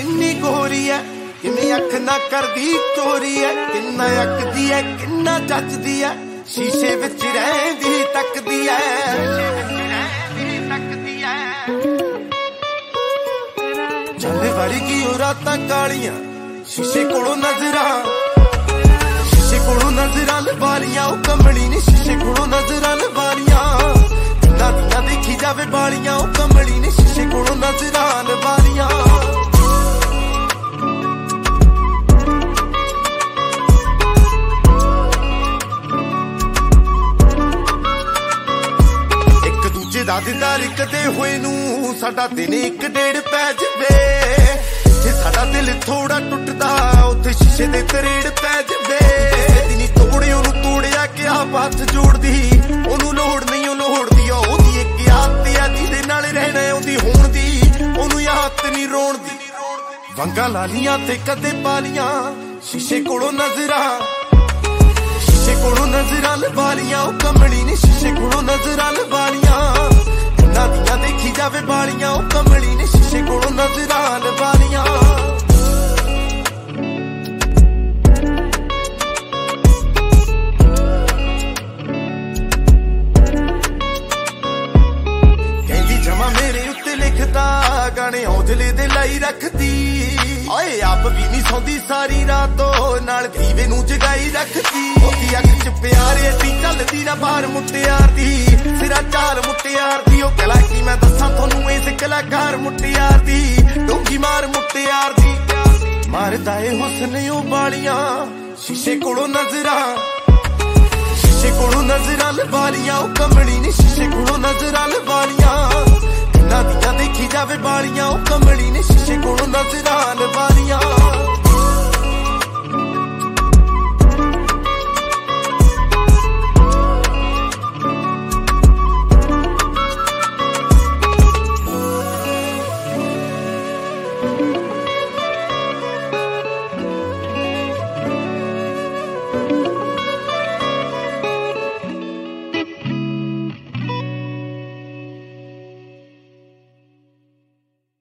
किन्नी गोरी है, किन्नी अख ना करदी चोरी है, किन्ना अकदी है किन्ना जचदी है, शीशे विच रहिंदी तकदी है। चल वर्गी ओ रातां कालियां शीशे कोलों नजरां, शीशे कोलों नजरां लवालियां, ओ कमली ने शीशे कोलों नजरां लवालियां, किन्ना दियां देखी जावे बालियां, ओ कमली ने शीशे कोलों नजरां लवालियां। दादीदार कदे होए नू साडा दिन एक डेढ़ पै जवे, जे साडा दिल थोड़ा टुटदा उत्थे शीशे दे तरेड़ पै जवे। दिनी तोड़े ओनू तोड़िया कि आप हाथ जोड़दी, ओनू लोड़ नहीं ओ लोड़दी, ओदी एक आदत आ जिहदे नाल रहना ओदी होण दी, ओनू याद नहीं रोण दी। वंगा लालियां ते कदे पालियां शीशे कोलों नजरां, शीशे कोलों नजरां लवालियां, ओ कमली ने शीशे कोलों नजरां लवालियां, किन्ना दियां देखी जावे बालियां, ओ कमली ने शीशे कोलों नजरां लवालियां। कहंदी जमा मेरे उत्ते लिखदा गाने हौजले दे लाई रखदी, ओए आप भी नहीं सौंदी सारी रातो नाल दीवे नू जगाई रखदी। ओदी अख च प्यार एडी चलदी ना बाहर मुटियार दी, सिरा चाल मुटियार दी, ओ कला की मैं दसां थोनू इस कलाकार मुटियार दी, डोंगी मार मुटियार दी। मारदा ए हुस्न ओ बालियां शीशे कोलों नजरां, शीशे कोलों नजरां लवालियां, ओ कमली ने शीशे कोलों नजरां लवालियां, किन्ना दियां देखी जावे बालियां, ओ कमली ने शीशे कोलों नजरां लवालियां।